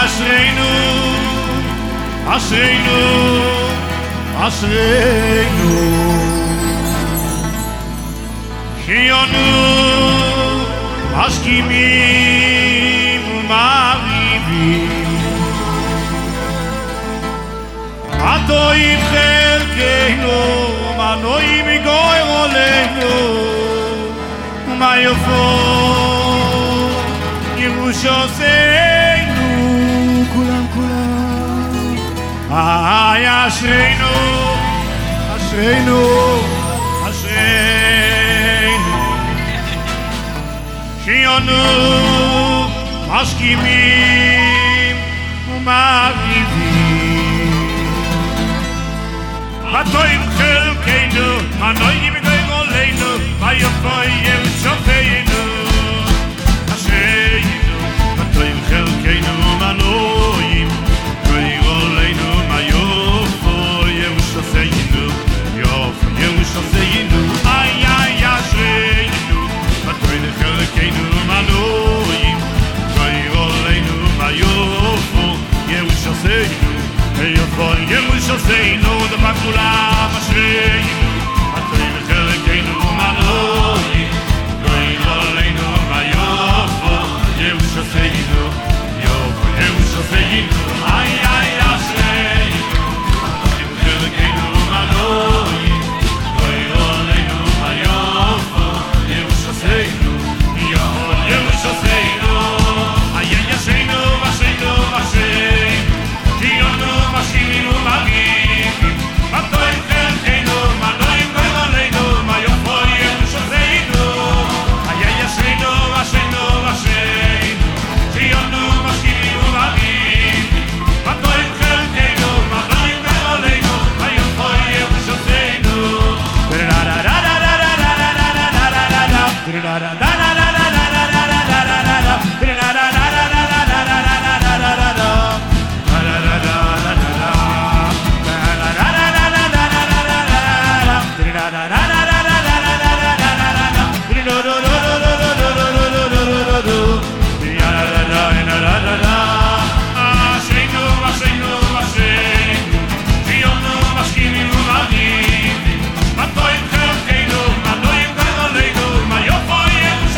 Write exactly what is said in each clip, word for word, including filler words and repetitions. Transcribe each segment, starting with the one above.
אשרינו, אשרינו, אשרינו, שהיינו משכימים ומעריבים, הטועים חלקנו, מנועים מגוי עולנו, ומה יפו ירושתנו, כולם כולם. איי אשרינו, אשרינו, אשרינו, שהיינו משכימים ומעריבים, הטועים חלקנו, מנועים מגוי עולנו, ומה יפו ירושתנו. אשרינו, הטועים חלקנו, מנועים מגוי עולנו, מה יפו ירושתנו, יפו ירושתנו. איי איי אשרינו, הטועים חלקנו, מנועים מגוי עולנו, מה יפו ירושתנו, יפו ירושתנו. דבר כולם אשרינו, הטועים חלקנו, מנועים מגוי עולנו, מה יפו ירושתנו, יפו ירושתנו. איי איי אשרינו, הטועים חלקנו, מנועים מגוי עולנו, מה יפו ירושתנו, יפו ירושתנו. איי איי אשרינו, אשרינו, אשרינו, שהיינו משכימים ומעריבים, הטועים חלקנו, מנועים מגוי עולנו, מה יפו ירושתנו. איי איי אשרינו, אשרינו, אשרינו, שהיינו משכימים ומעריבים, הטועים חלקנו, מנועים מגוי עולנו, מה יפו ירושתנו. אשרינו, אשרינו, אשרינו, שהיינו משכימים ומעריבים, הטועים חלקנו, מנועים מגוי עולנו, מה יפו ירושתנו.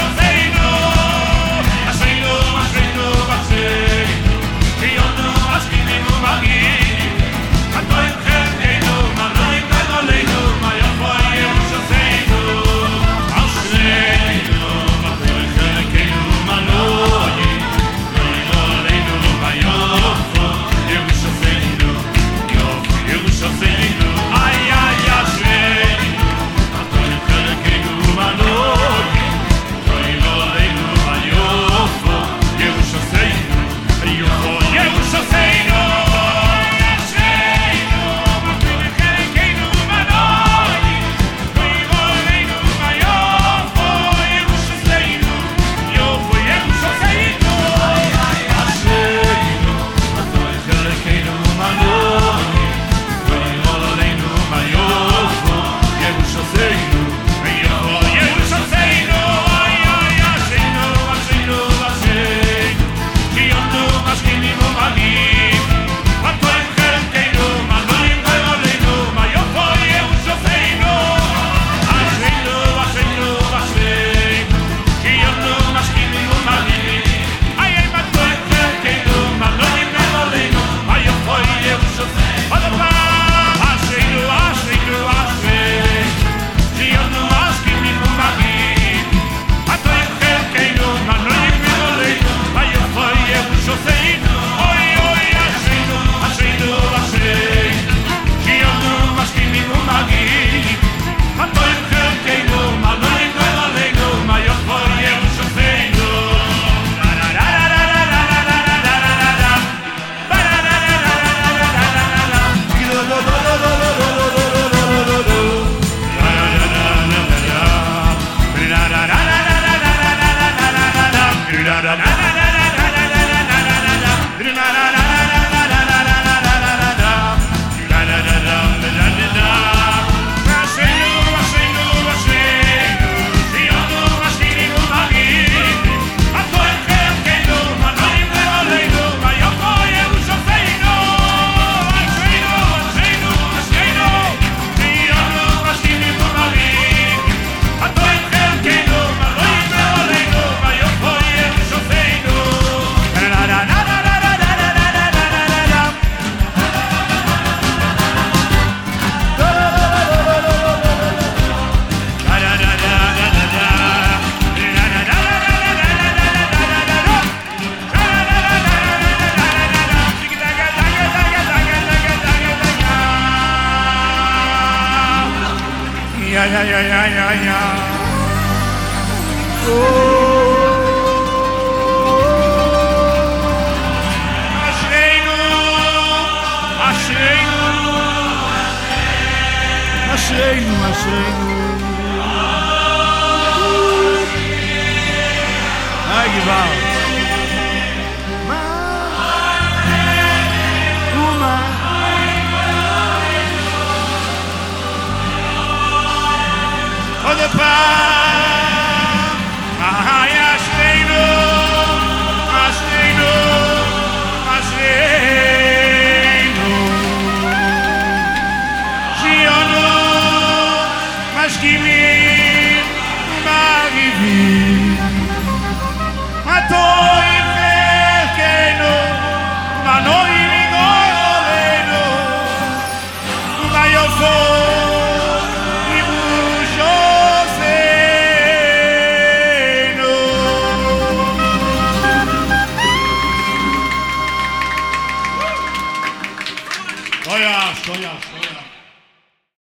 ay, ay, ay, ay, ay. Oh. Ashreinu, Ashreinu, Ashreinu, Ashreinu. Ay, Gival. Oh, the power, ay, Ashreinu, Ashreinu, Ashreinu. Shionu, mashkimim, marivim, ato.